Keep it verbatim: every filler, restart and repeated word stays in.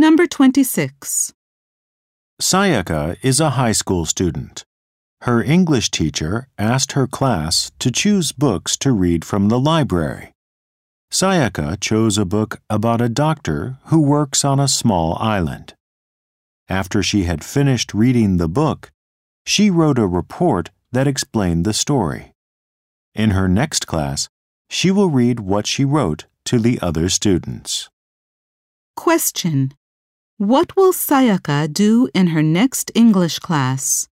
Number twenty-six. Sayaka is a high school student. Her English teacher asked her class to choose books to read from the library. Sayaka chose a book about a doctor who works on a small island. After she had finished reading the book, she wrote a report that explained the story. In her next class, she will read what she wrote to the other students. Question. What will Sayaka do in her next English class?